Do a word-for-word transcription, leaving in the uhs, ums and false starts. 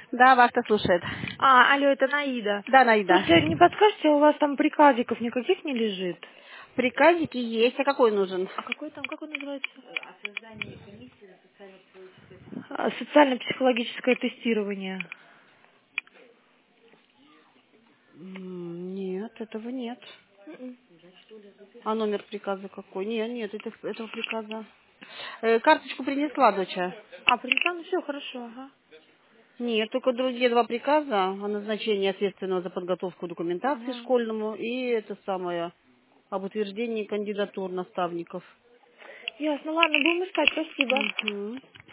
Да, вас-то слушает. А, алло, это Наида. Да, Наида. Слушайте, не подскажете, у вас там приказиков никаких не лежит? Приказики есть, а какой нужен? А какой там, как он называется? А, социально-психологическое тестирование. М, Нет, этого нет. Мгм. А номер приказа какой? Нет, нет, это, этого приказа. Э, карточку принесла, доча? А, принесла, ну все, хорошо, ага. Нет, только другие два приказа о назначении ответственного за подготовку документации Ага. школьному и это самое об утверждении кандидатур наставников. Ясно, ладно, будем искать, спасибо. Мгм.